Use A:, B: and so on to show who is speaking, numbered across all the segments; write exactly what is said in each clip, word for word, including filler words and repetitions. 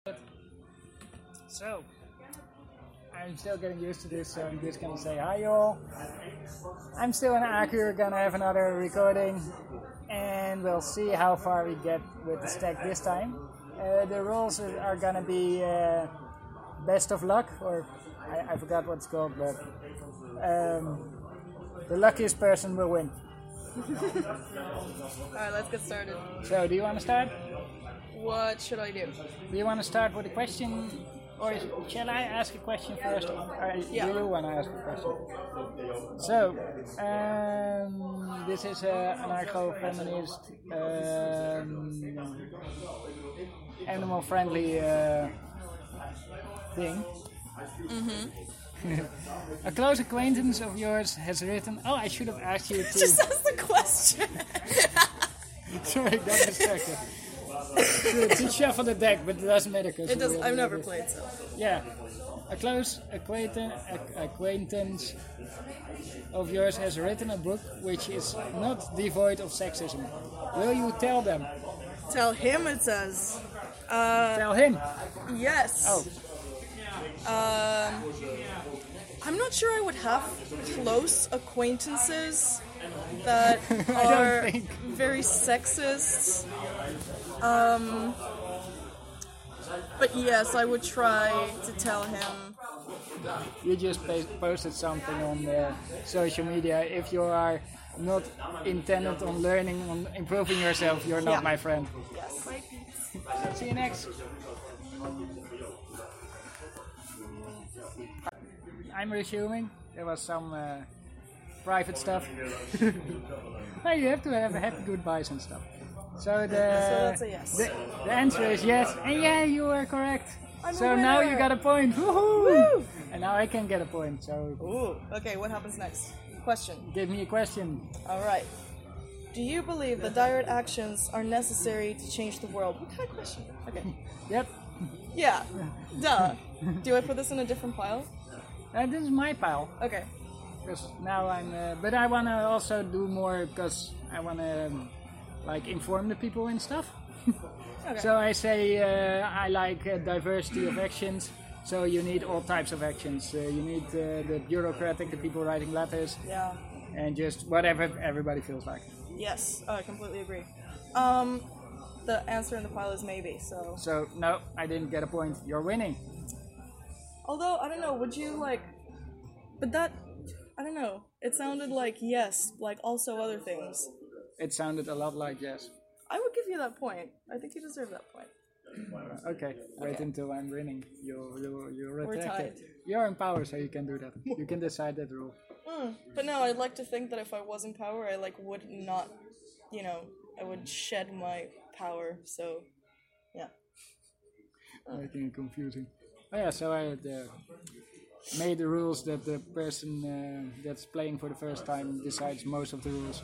A: So, I'm still getting used to this, so I'm just gonna say hi y'all. I'm still in Akur, gonna have another recording, and we'll see how far we get with the stack this time. Uh, the rules are gonna be uh, best of luck, or I, I forgot what it's called, but um, the luckiest person will win.
B: Alright, let's get started.
A: So, do you want to start?
B: What should I do?
A: Do you want to start with a question? Or shall I ask a question first? Or
B: Yeah.
A: do you want to ask a question? So, um, this is an anarcho-feminist, um, animal-friendly uh, thing. Mm-hmm. A close acquaintance of yours has written... Oh, I should have asked you to...
B: Just ask the question!
A: Sorry, got distracted. to, to shuffle the deck, but it doesn't matter. Cause
B: It does.
A: we'll
B: I've
A: do
B: never
A: this.
B: played, so.
A: Yeah, a close acquaintance, acquaintance of yours has written a book which is not devoid of sexism. Will you tell them?
B: Tell him it says. Uh,
A: Tell him.
B: yes.
A: Oh,
B: Um, I'm not sure I would have close acquaintances that are
A: think.
B: very sexist. Um, but yes, I would try to tell him.
A: you just pa- posted something on uh, social media. If you are not intended on learning, on improving yourself, you're not
B: Yeah.
A: my friend.
B: Yes.
A: See you next. I'm resuming. There was some uh, private stuff. Well, you have to have happy goodbyes and stuff. So the
B: that's a yes.
A: the, the answer is yes. And yeah, you were correct.
B: I'm
A: so
B: a
A: now
B: winner.
A: you got a point. Woohoo!
B: Woo!
A: And now I can get a point. So
B: Ooh. Okay, what happens next? Question.
A: give me a question.
B: All right. Do you believe that direct actions are necessary to change the world? What kind of question? Okay.
A: Yep.
B: Yeah. Duh. Do I put this in a different pile?
A: Uh, this is my pile.
B: Okay.
A: Because now I'm, uh, but I want to also do more because I want to um, like inform the people and stuff.
B: Okay.
A: So I say uh, I like uh, diversity of actions. So you need all types of actions. Uh, you need uh, the bureaucratic, the people writing letters,
B: Yeah.
A: and just whatever everybody feels like.
B: Yes. Oh, I completely agree. Um, the answer in the pile is maybe. So.
A: So no, I didn't get a point. You're winning.
B: Although I don't know, would you like? But that, I don't know. It sounded like yes, like also other things.
A: It sounded a lot like yes.
B: I would give you that point. I think you deserve that point.
A: Okay, wait
B: Okay.
A: until I'm winning. You you you
B: We're
A: retract it.
B: tied.
A: You're in power, so you can do that. You can decide that rule.
B: Mm. But no, I'd like to think that if I was in power, I like would not, you know, I would shed my power. So, yeah.
A: Making it confusing. Oh yeah, so I had, uh, made the rules that the person uh, that's playing for the first time decides most of the rules.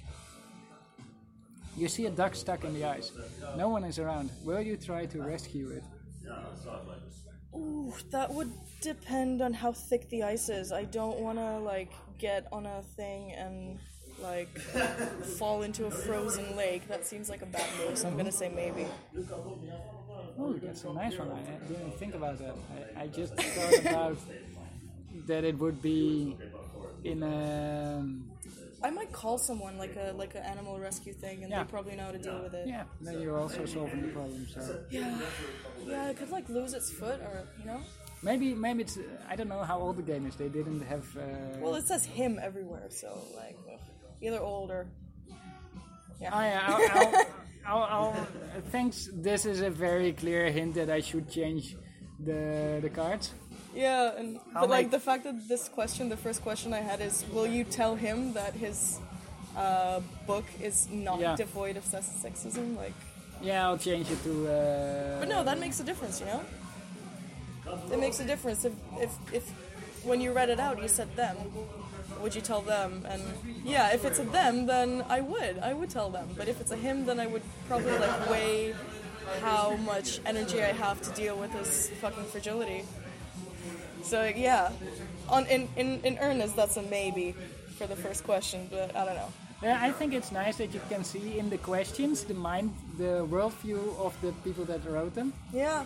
A: You see a duck stuck in the ice. No one is around. Will you try to rescue it?
B: Ooh, that would depend on how thick the ice is. I don't want to like get on a thing and like fall into a frozen lake. That seems like a bad move. So I'm gonna say maybe.
A: Oh, that's a nice one. I didn't think about that. I, I just thought about that it would be in a...
B: I might call someone like a like an animal rescue thing, and
A: Yeah.
B: they probably know how to deal with it.
A: Yeah, then you're also solving the problem, so...
B: Yeah, yeah. It could like lose its foot, or you know.
A: Maybe, maybe it's... I don't know how old the game is. They didn't have... Uh,
B: Well, it says him everywhere, so like ugh, either old or yeah.
A: Oh yeah, I'll, I'll, I'll, I'll, thanks. This is a very clear hint that I should change the the cards.
B: Yeah, and
A: I'll
B: but like
A: make-
B: the fact that this question, the first question I had is, will you tell him that his uh, book is not
A: Yeah.
B: devoid of sex- sexism? Like,
A: Yeah, I'll change it to. Uh,
B: but no, that makes a difference, you know. It makes a difference if if if when you read it out, you said them. Would you tell them? And yeah, if it's a them, then I would. I would tell them. But if it's a him, then I would probably like weigh how much energy I have to deal with his fucking fragility. So yeah, on in, in, in earnest, that's a maybe for the first question, but I don't know.
A: Yeah, I think it's nice that you can see in the questions the mind, the worldview of the people that wrote them.
B: Yeah.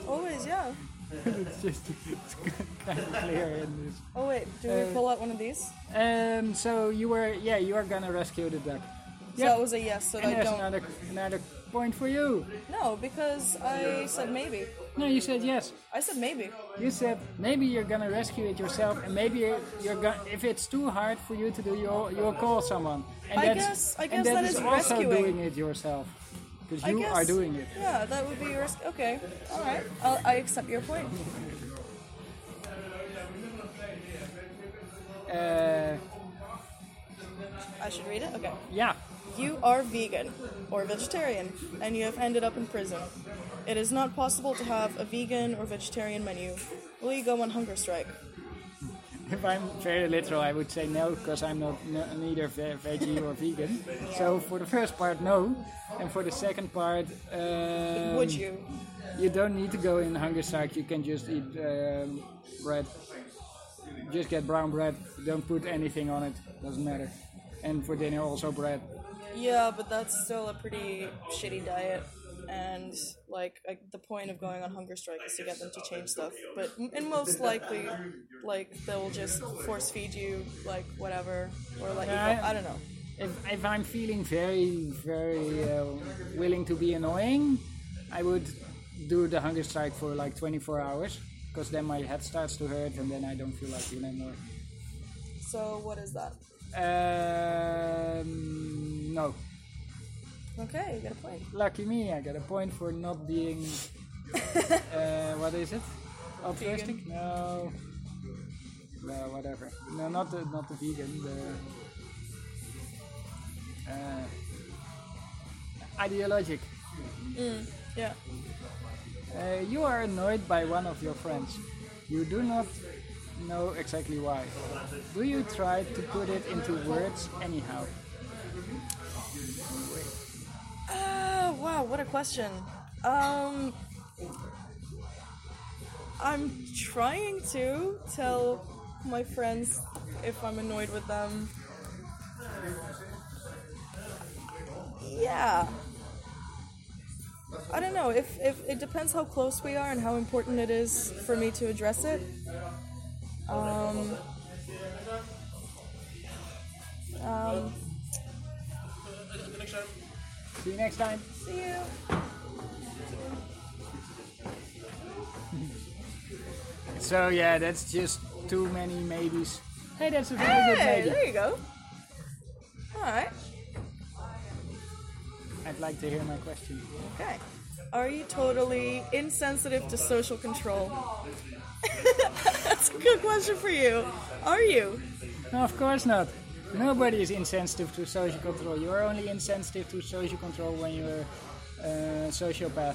B: Always, yeah.
A: It's just it's kind of clear in this.
B: Oh wait, do
A: Uh,
B: we pull out one of these?
A: Um, so you were, yeah, you are gonna rescue the duck.
B: So that was a yes, so
A: And
B: I
A: there's
B: don't.
A: another another point for you.
B: No, because I said maybe.
A: No, you said yes.
B: I said maybe.
A: You said maybe you're gonna rescue it yourself, and maybe you're, you're gonna. If it's too hard for you to do, you'll you'll call someone. And
B: I
A: that's,
B: guess- I
A: and
B: guess
A: that
B: that
A: is
B: is
A: also
B: rescuing.
A: doing it yourself, because
B: I
A: you
B: guess,
A: are doing it.
B: Yeah, that would be risk. Okay, all right. I'll, I accept your point.
A: Uh,
B: I should read it. Okay.
A: yeah.
B: You are vegan or vegetarian, and you have ended up in prison. It is not possible to have a vegan or vegetarian menu. Will you go on hunger strike?
A: If I'm very literal, I would say no, because I'm not n- neither ve- veggie or vegan. So for the first part, no, and for the second part, um,
B: Would you?
A: You don't need to go in hunger strike. You can just eat um, bread. Just get brown bread. Don't put anything on it. Doesn't matter. And for dinner also bread.
B: Yeah, but that's still a pretty shitty diet. And like, like the point of going on hunger strike is to get them to change stuff. But m- and most likely, like they'll just force feed you like whatever, or like
A: Yeah, I-
B: I don't know.
A: If, if I'm feeling very, very uh, willing to be annoying, I would do the hunger strike for like twenty-four hours, because then my head starts to hurt and then I don't feel like it anymore.
B: So what is that?
A: Um, no.
B: Okay, you got a point.
A: Lucky me, I got a point for not being. uh, what is it? Altruistic? No. No, whatever. No, not the not the vegan. The uh, ideologic.
B: Mm, yeah.
A: Uh, you are annoyed by one of your friends. You do not know exactly why. Do you try to put it into words anyhow?
B: Ah, wow, what a question. Um, I'm trying to tell my friends if I'm annoyed with them. Yeah. I don't know, if, if it depends how close we are and how important it is for me to address it. Um, um,
A: See you next time.
B: see you.
A: So yeah, that's just too many maybes. Hey, that's a very good
B: Hey,
A: maybe.
B: there you go. Alright,
A: I'd like to hear my question.
B: okay. Are you totally insensitive to social control? That's a good question for you. Are you?
A: No, of course not. Nobody is insensitive to social control. You are only insensitive to social control when you're a sociopath.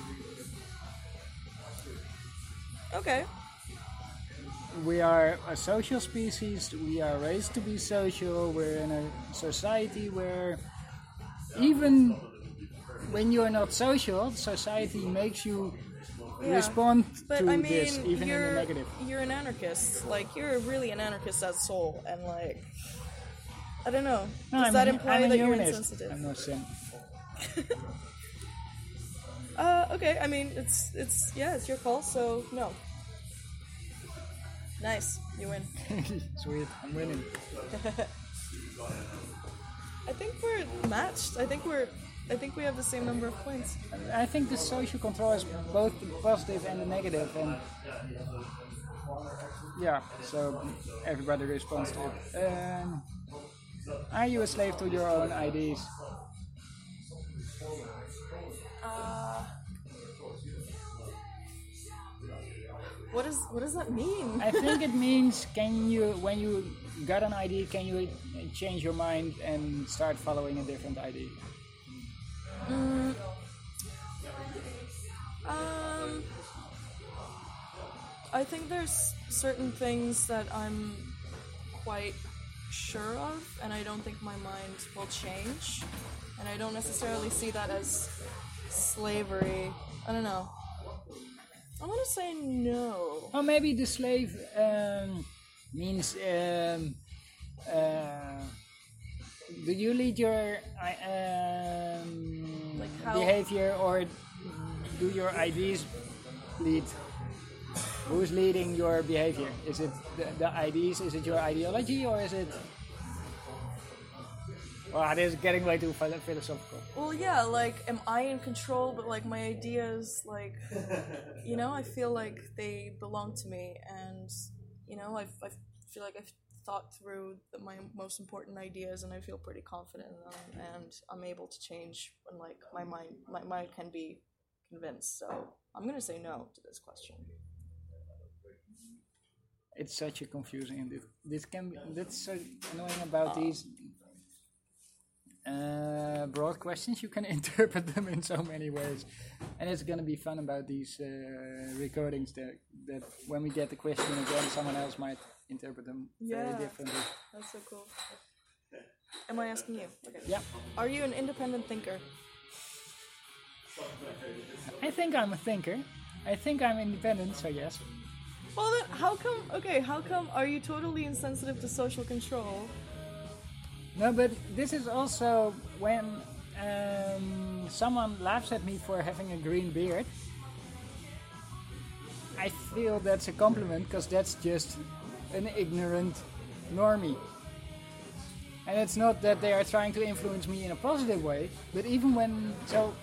B: Okay.
A: We are a social species. We are raised to be social. We're in a society where even when you are not social, society makes you
B: Yeah.
A: respond
B: But
A: to
B: I mean,
A: this, even in
B: you're
A: the negative.
B: you're an anarchist. Like you're really an anarchist at soul, and like I don't know.
A: No,
B: Does
A: I'm
B: that
A: a,
B: imply
A: I'm a
B: that you're
A: humanist.
B: insensitive?
A: I'm not sim.
B: Uh, okay. I mean, it's it's yeah, it's your call. So no. Nice, you win.
A: Sweet, I'm winning.
B: I think we're matched. I think we're. I think we have the same number of points.
A: I think the social control is both the positive and the negative, and yeah, so everybody responds to it. Um, are you a slave to your own I Ds?
B: Uh, what does what does that mean?
A: I think it means, can you, when you got an I D, can you change your mind and start following a different I D?
B: Mm, um, I think there's certain things that I'm quite sure of, and I don't think my mind will change. And I don't necessarily see that as slavery. I don't know. I'm gonna say no.
A: Or maybe the slave um, means, um, uh, do you lead your um,
B: Like how-
A: behavior, or do your I Ds lead? Who's leading your behavior? Is it the, the I Ds? Is it your ideology, or is it? Well, this is getting way too phil- philosophical.
B: Well, yeah, like, am I in control? But like, my ideas, like, you know, I feel like they belong to me, and you know, I I feel like I've thought through the, my most important ideas, and I feel pretty confident in them, and I'm able to change when like my mind my mind can be convinced. So I'm gonna say no to this question.
A: It's such a confusing. This, this can be. That's so annoying about uh, these uh, broad questions. You can interpret them in so many ways, and it's gonna be fun about these uh, recordings. That that when we get the question again, someone else might interpret them
B: yeah,
A: very differently.
B: That's so cool. Am I asking you? Okay.
A: Yeah.
B: Are you an independent thinker?
A: I think I'm a thinker. I think I'm independent, so yes.
B: Well then, how come, okay, how come are you totally insensitive to social control?
A: No, but this is also when um, someone laughs at me for having a green beard. I feel that's a compliment, because that's just an ignorant normie. And it's not that they are trying to influence me in a positive way, but even when, so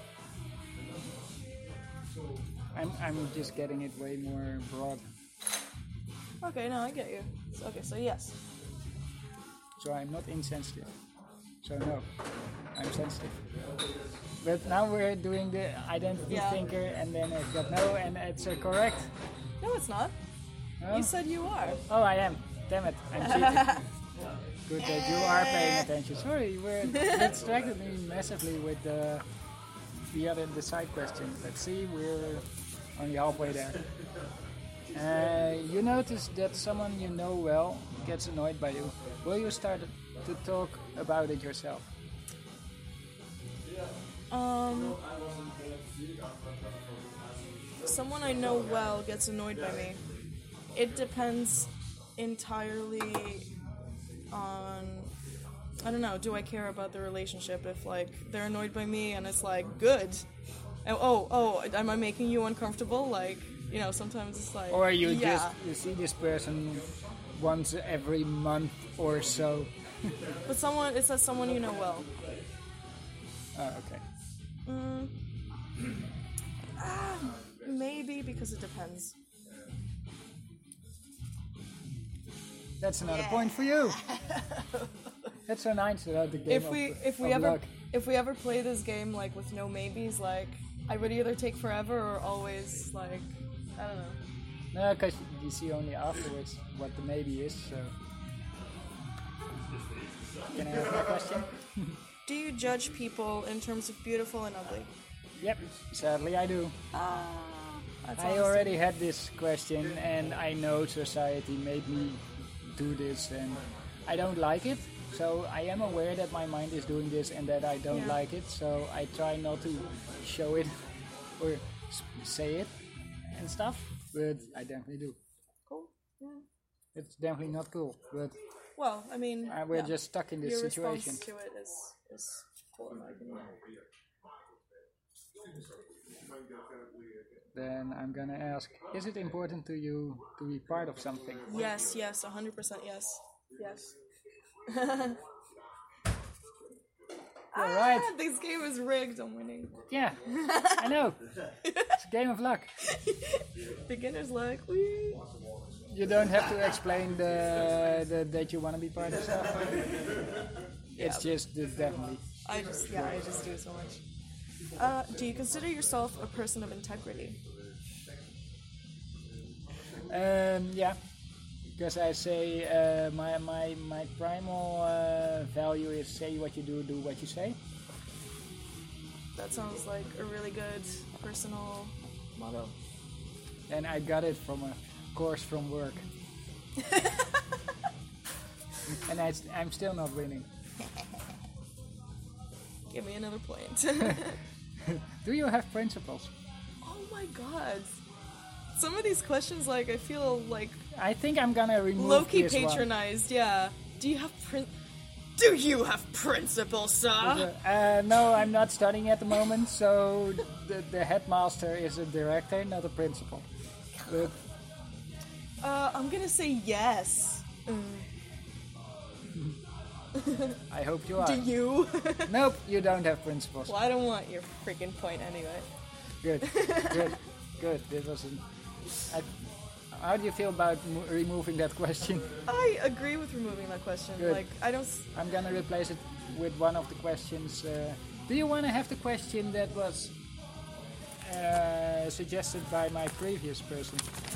A: I'm, I'm just getting it way more broad.
B: Okay, no, I get you. So, okay, so yes.
A: So I'm not insensitive. So no, I'm sensitive. But now we're doing the identity
B: yeah.
A: thinker, and then I've got no, and it's uh, correct.
B: No, it's not.
A: No?
B: You said you are.
A: Oh, I am. Damn it, I'm cheating. Good that you are paying attention. Sorry, you were distracted me massively with the the other the side question. Let's see, we're only halfway there. Uh, you notice that someone you know well gets annoyed by you. Will you start to talk about it yourself?
B: Um, someone I know well gets annoyed by me. It depends entirely on, I don't know, do I care about the relationship? If like they're annoyed by me and it's like, good. Oh, oh, oh am I making you uncomfortable? Like, you know, sometimes it's like,
A: or you
B: yeah.
A: just you see this person once every month or so.
B: But someone, it says someone you know well.
A: Oh, okay.
B: Mm, ah, maybe, because it depends.
A: That's another
B: yeah.
A: point for you. That's so nice about the game.
B: If we
A: of,
B: if we
A: of
B: ever
A: luck.
B: if we ever play this game like with no maybes, like I would either take forever or always like I don't know.
A: No, because you see only afterwards what the maybe is. So, can I ask my question?
B: Do you judge people in terms of beautiful and ugly?
A: Yep, sadly I do.
B: Ah, that's
A: I
B: awesome.
A: already had this question, and I know society made me do this, and I don't like it. So I am aware that my mind is doing this and that I don't
B: yeah.
A: like it. So I try not to show it or say it and stuff. But I definitely do.
B: Cool. Yeah.
A: It's definitely not cool, but
B: well, I mean,
A: uh, we're
B: yeah.
A: just stuck in this
B: Your
A: situation.
B: response to it is is cool in my opinion.
A: Then I'm gonna ask: is it important to you to be part of something?
B: Yes, yes, one hundred percent yes, yes.
A: All right.
B: Ah, this game is rigged. I'm winning.
A: Yeah, I know. It's a game of luck.
B: Beginner's luck. Whee.
A: You don't have to explain the, the that you want to be part of stuff. It's
B: Yeah.
A: just the definitely.
B: I just, yeah, I just do so much. Uh, do you consider yourself a person of integrity?
A: Um, yeah, because I say uh, my my my primal uh, value is say what you do, do what you say.
B: That sounds like a really good personal motto.
A: And I got it from a course from work. And I, I'm still not winning.
B: Give me another point.
A: Do you have principles?
B: Oh my god. Some of these questions, like, I feel like
A: I think I'm gonna remove
B: low-key
A: this one.
B: patronized, yeah. Do you have prin- Do you have principles, sir?
A: Uh, no, I'm not studying at the moment, so the, the headmaster is a director, not a principal. But
B: Uh, I'm gonna say yes.
A: I hope you are.
B: Do you?
A: Nope, you don't have principles.
B: Well, I don't want your freaking point anyway.
A: Good, good, good. This was an, I, how do you feel about mo- removing that question?
B: I agree with removing that question.
A: Good.
B: Like, I don't. s-
A: I'm gonna replace it with one of the questions. Uh, do you want to have the question that was uh, suggested by my previous person?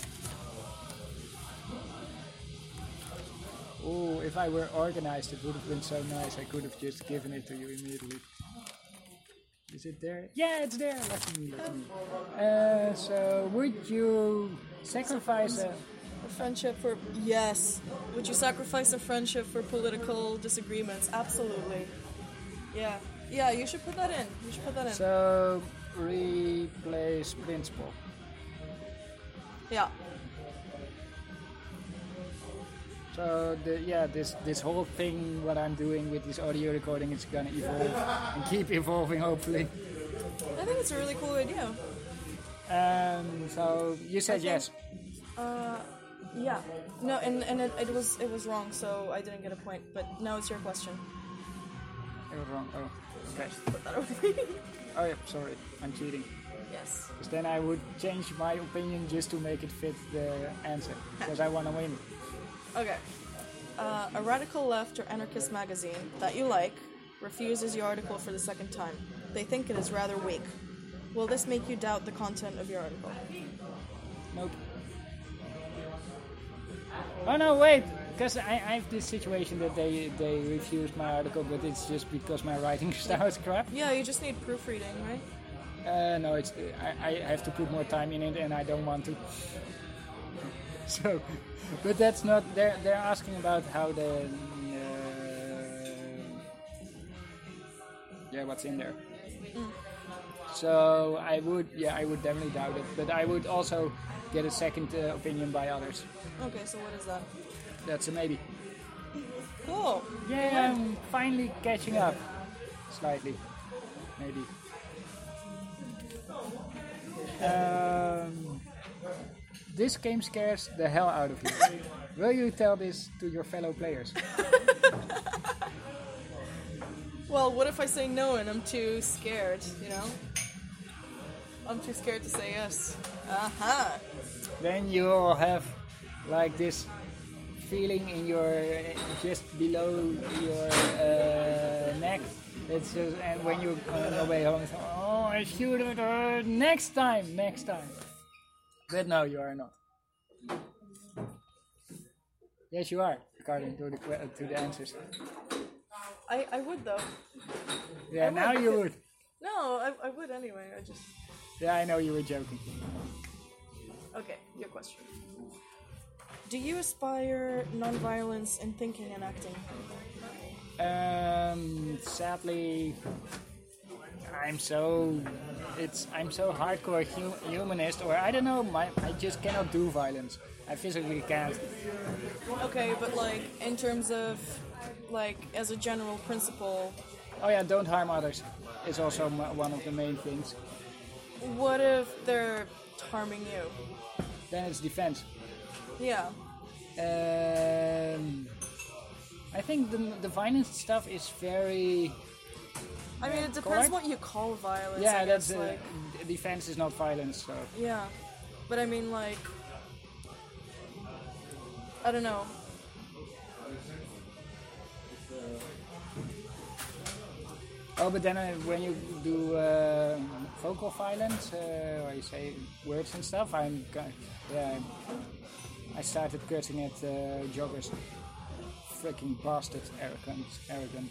A: Oh, if I were organized, it would have been so nice. I could have just given it to you immediately. Is it there? Yeah, it's there. Lucky me, lucky me. Uh, so, would you sacrifice a...
B: A friendship for yes. Would you sacrifice a friendship for political disagreements? Absolutely. Yeah. Yeah. You should put that in. You should put that in.
A: So, replace principal.
B: Yeah.
A: So the, yeah, this this whole thing, what I'm doing with this audio recording, is gonna evolve and keep evolving, hopefully.
B: I think it's a really cool idea.
A: Um, so you said
B: think-
A: yes.
B: Uh, yeah. No, and and it, it was it was wrong, so I didn't get a point. But now it's your question.
A: I was wrong. Oh, okay.
B: Put that over.
A: Oh yeah, sorry, I'm cheating.
B: Yes.
A: Because then I would change my opinion just to make it fit the answer, because I want to win.
B: Okay. Uh, a radical left or anarchist magazine that you like refuses your article for the second time. They think it is rather weak. Will this make you doubt the content of your article?
A: Nope. Oh no, wait! Because I, I have this situation that they they refused my article, but it's just because my writing style is crap.
B: Yeah, you just need proofreading, right?
A: Uh, no, it's I, I have to put more time in it, and I don't want to. So, but that's not. They're they're asking about how the uh, yeah, what's in there.
B: Mm.
A: So I would yeah, I would definitely doubt it, but I would also get a second uh, opinion by others.
B: Okay, so what is that?
A: That's a maybe.
B: Cool.
A: Yeah, I'm finally catching up, slightly, maybe. Um, this game scares the hell out of you. Will you tell this to your fellow players?
B: Well, what if I say no and I'm too scared, you know? I'm too scared to say yes. Aha!
A: Then you'll have like this feeling in your just below your uh, neck. It's just, and when you on your way home, it's, oh, I should have heard next time, next time. But no, you are not. Yes, you are, according to the que- to the answers.
B: I, I would though.
A: Yeah,
B: I
A: now
B: would.
A: you would.
B: No, I, I would anyway. I just.
A: Yeah, I know you were joking.
B: Okay, your question. Do you aspire non-violence in thinking and acting?
A: Um, sadly, I'm so it's I'm so hardcore hu- humanist, or I don't know. My I just cannot do violence. I physically can't.
B: Okay, but like in terms of like as a general principle,
A: Oh yeah, don't harm others. It's also m- one of the main things.
B: what if they're harming you?
A: Then it's defense.
B: Yeah.
A: Um, I think the the violence stuff is very.
B: I mean, it depends
A: Correct?
B: what you call violence.
A: Yeah,
B: I
A: that's
B: guess,
A: uh,
B: like
A: defense is not violence. So
B: yeah, but I mean like I don't know.
A: oh, but then uh, when you do uh, vocal violence, uh, or you say words and stuff, I'm ki- yeah. I started cursing at uh, joggers. Freaking bastards, arrogant, arrogant.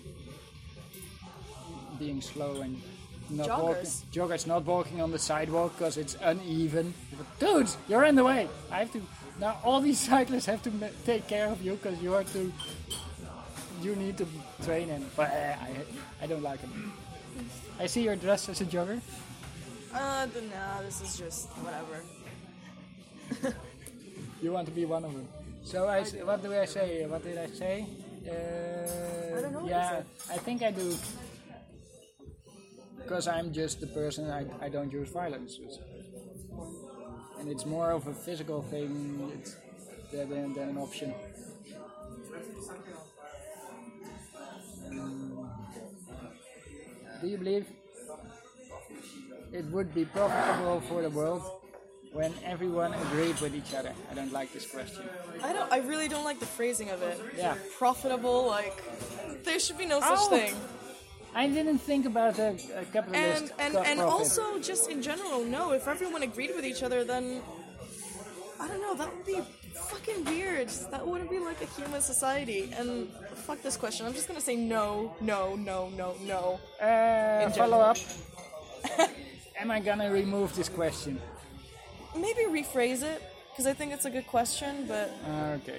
A: Being slow and not
B: Joggers?
A: walking. Joggers not walking on the sidewalk because it's uneven. Dudes, you're in the way. I have to now. All these cyclists have to ma- take care of you because you are to. You need to train in. But uh, I, I don't like it. I see you're dressed as a jogger.
B: Uh, th- nah, this is just whatever.
A: You want to be one of them. So I, s- what do I say? What did I say? Uh,
B: I don't know.
A: Yeah, I think I do. Because I'm just the person, I, I don't use violence. And it's more of a physical thing it's, than, than an option. Um, do you believe it would be profitable for the world when everyone agreed with each other? I don't like this question.
B: I don't. I really don't like the phrasing of it.
A: Yeah.
B: Profitable, like there should be no such
A: Oh.
B: thing.
A: I didn't think about a, a capitalist
B: And and
A: co-
B: and
A: profit.
B: also just in general, no. If everyone agreed with each other, then I don't know. That would be fucking weird. That wouldn't be like a human society. And fuck this question. I'm just gonna say no, no, no, no, no.
A: Uh,
B: in
A: follow
B: general.
A: up. Am I gonna remove this question?
B: Maybe rephrase it because I think it's a good question, but
A: Uh, okay.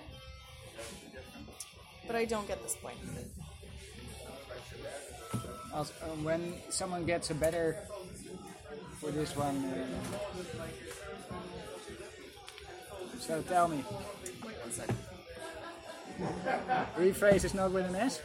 B: but I don't get this point.
A: Also, uh, when someone gets a better for this one, uh, so tell me.
B: Wait one second.
A: Rephrase is not with an S?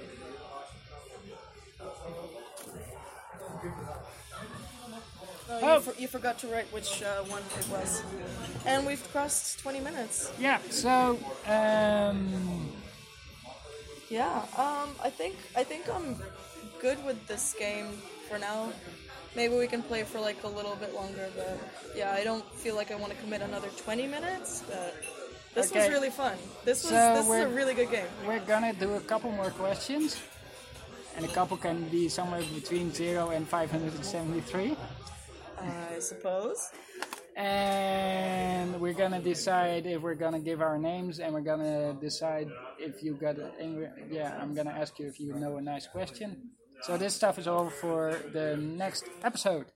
B: Oh,
A: Oh.
B: You, for, you forgot to write which uh, one it was. And we've crossed twenty minutes.
A: Yeah, so um,
B: Yeah, um, I think I think I'm good with this game for now. Maybe we can play for like a little bit longer, but yeah, I don't feel like I want to commit another twenty minutes. But this was
A: Okay.
B: really fun. This was
A: So
B: this is a
A: we're-
B: really good game.
A: we're gonna do a couple more questions. And a couple can be somewhere between zero and five hundred seventy-three.
B: I suppose.
A: And we're gonna decide if we're gonna give our names, and we're gonna decide if you got a, yeah, I'm gonna ask you if you know a nice question. So this stuff is all for the next episode.